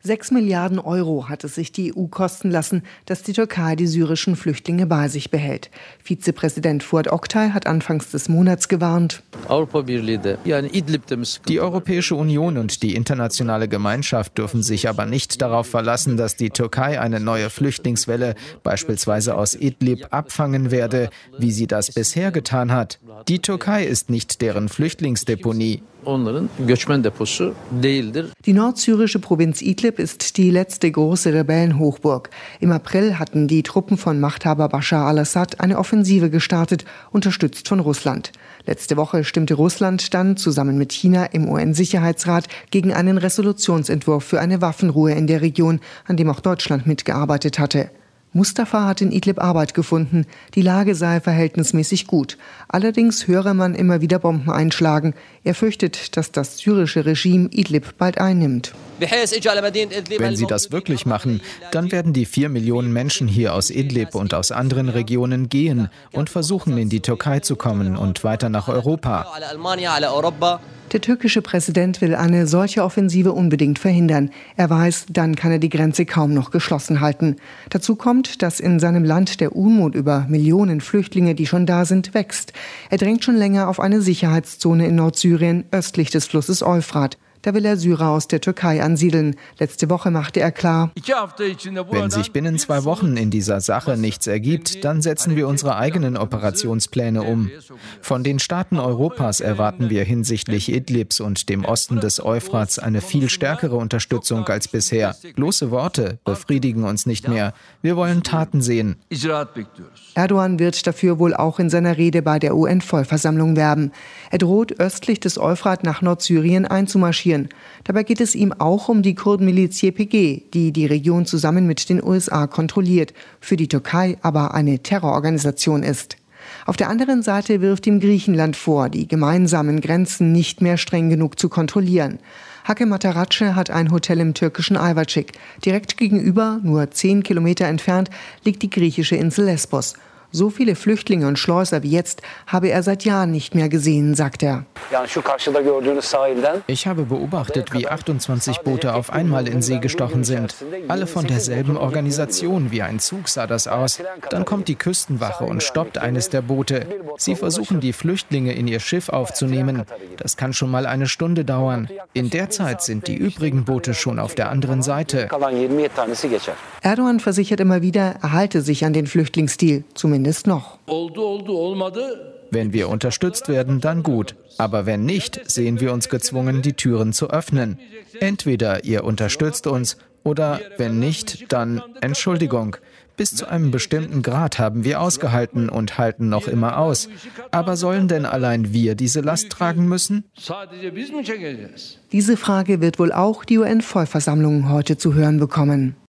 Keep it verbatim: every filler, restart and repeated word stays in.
Sechs Milliarden Euro hat es sich die E U kosten lassen, dass die Türkei die syrischen Flüchtlinge bei sich behält. Vizepräsident Fuat Oktay hat anfangs des Monats gewarnt. Die Europäische Union und die internationale Gemeinschaft dürfen sich aber nicht darauf verlassen, dass die Türkei eine neue Flüchtlingswelle, beispielsweise aus Idlib, abfangen werde, wie sie das bisher getan hat. Die Türkei ist nicht deren Flüchtlingsdeponie. Die nordsyrische Provinz Idlib ist die letzte große Rebellenhochburg. Im April hatten die Truppen von Machthaber Bashar al-Assad eine Offensive gestartet, unterstützt von Russland. Letzte Woche stimmte Russland dann zusammen mit China im U N-Sicherheitsrat gegen einen Resolutionsentwurf für eine Waffenruhe in der Region, an dem auch Deutschland mitgearbeitet hatte. Mustafa hat in Idlib Arbeit gefunden. Die Lage sei verhältnismäßig gut. Allerdings höre man immer wieder Bomben einschlagen. Er fürchtet, dass das syrische Regime Idlib bald einnimmt. Wenn sie das wirklich machen, dann werden die vier Millionen Menschen hier aus Idlib und aus anderen Regionen gehen und versuchen, in die Türkei zu kommen und weiter nach Europa. Der türkische Präsident will eine solche Offensive unbedingt verhindern. Er weiß, dann kann er die Grenze kaum noch geschlossen halten. Dazu kommt, dass in seinem Land der Unmut über Millionen Flüchtlinge, die schon da sind, wächst. Er drängt schon länger auf eine Sicherheitszone in Nordsyrien, östlich des Flusses Euphrat. Da will er Syrer aus der Türkei ansiedeln. Letzte Woche machte er klar: Wenn sich binnen zwei Wochen in dieser Sache nichts ergibt, dann setzen wir unsere eigenen Operationspläne um. Von den Staaten Europas erwarten wir hinsichtlich Idlibs und dem Osten des Euphrats eine viel stärkere Unterstützung als bisher. Bloße Worte befriedigen uns nicht mehr. Wir wollen Taten sehen. Erdogan wird dafür wohl auch in seiner Rede bei der U N-Vollversammlung werben. Er droht, östlich des Euphrat nach Nordsyrien einzumarschieren. Dabei geht es ihm auch um die Kurdenmiliz Y P G, die die Region zusammen mit den U S A kontrolliert, für die Türkei aber eine Terrororganisation ist. Auf der anderen Seite wirft ihm Griechenland vor, die gemeinsamen Grenzen nicht mehr streng genug zu kontrollieren. Hakem Atarace hat ein Hotel im türkischen Ayvacık. Direkt gegenüber, nur zehn Kilometer entfernt, liegt die griechische Insel Lesbos. So viele Flüchtlinge und Schleuser wie jetzt habe er seit Jahren nicht mehr gesehen, sagt er. Ich habe beobachtet, wie achtundzwanzig Boote auf einmal in See gestochen sind. Alle von derselben Organisation, wie ein Zug sah das aus. Dann kommt die Küstenwache und stoppt eines der Boote. Sie versuchen, die Flüchtlinge in ihr Schiff aufzunehmen. Das kann schon mal eine Stunde dauern. In der Zeit sind die übrigen Boote schon auf der anderen Seite. Erdogan versichert immer wieder, er halte sich an den Flüchtlingsdeal, zumindest noch. Wenn wir unterstützt werden, dann gut. Aber wenn nicht, sehen wir uns gezwungen, die Türen zu öffnen. Entweder ihr unterstützt uns oder wenn nicht, dann Entschuldigung. Bis zu einem bestimmten Grad haben wir ausgehalten und halten noch immer aus. Aber sollen denn allein wir diese Last tragen müssen? Diese Frage wird wohl auch die U N-Vollversammlung heute zu hören bekommen.